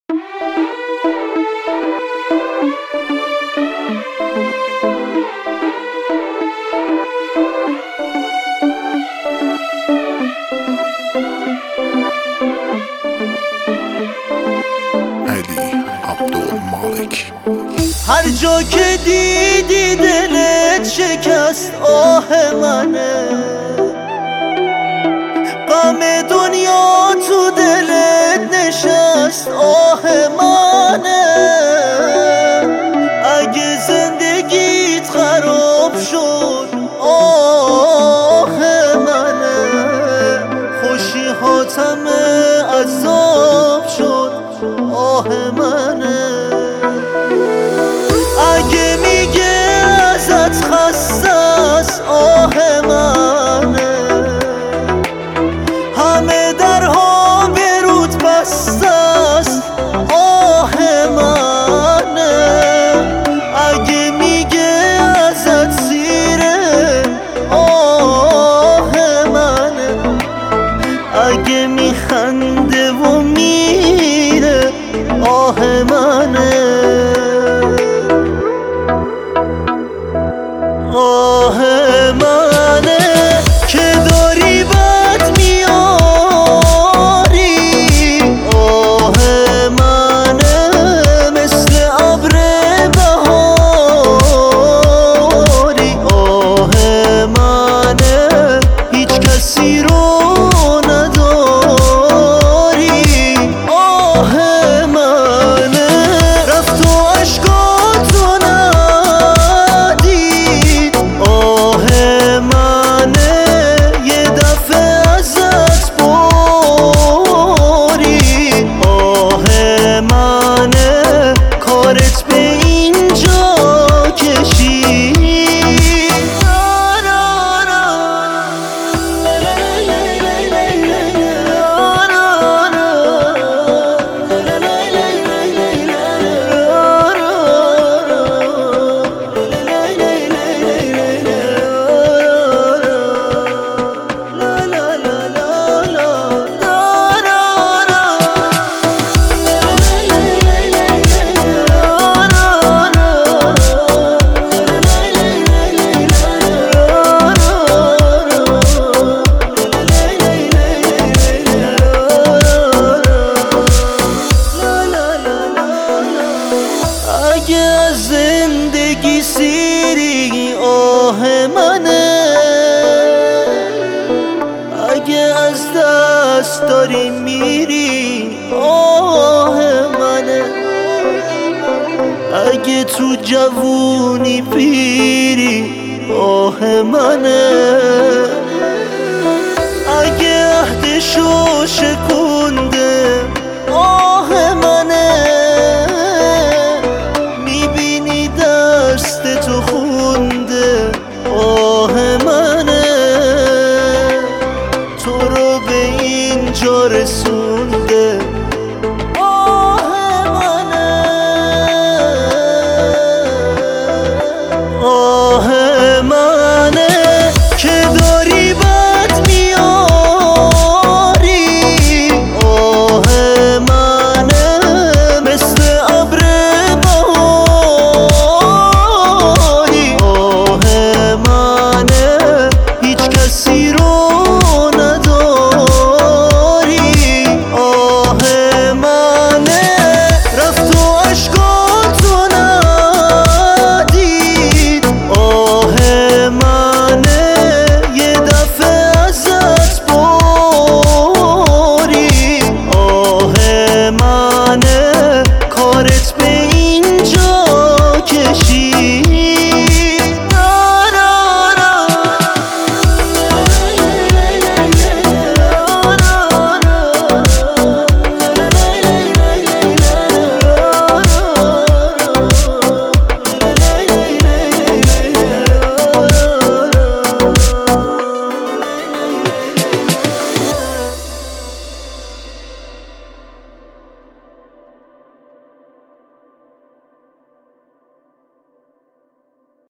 هر جا که دیدی دلت شکست آه منه، غم دنیا تو دلت نشست آه منه. اگه زندگیت خراب شد آه منه، خوشی هاتم عذاب شد آه منه. اگه میگه ازت خسته است آه منه، همه درها به رود بسته است آه منه. اگه میگه ازت سیره آه منه، اگه میخنده و میره آه منه. آه منه که داری بد میاری، آه منه مثل ابر بهاری، آه منه هیچ کسی رو نداری، آه منه رفت و عشقاتو ندید، آه منه یه دفعه ازت باری، آه منه کارت به اینجا کشید. اگه از زندگی سیری آه منه، اگه از دست داری میری آه منه، اگه تو جوونی پیری آه منه، اگه عهدشو شکونده